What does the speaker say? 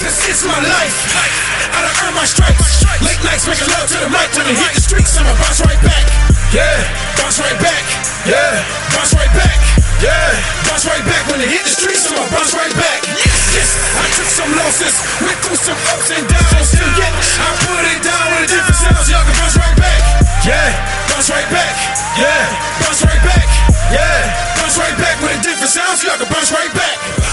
This is my life. I done earned my stripes. Late nights making love to the mic. When it hit the streets, I'ma bounce right back. Yeah, bounce right back. Yeah, bounce right back. Yeah, bounce right back. When it hit the streets, I'ma bounce right back. Yes, I took some losses, went through some ups and downs. Still yet, I put it down with a different sound. Y'all can bounce right back. Yeah, bounce right back. Yeah, bounce right back. Yeah, bounce right back with a different sound. Y'all can bounce right back.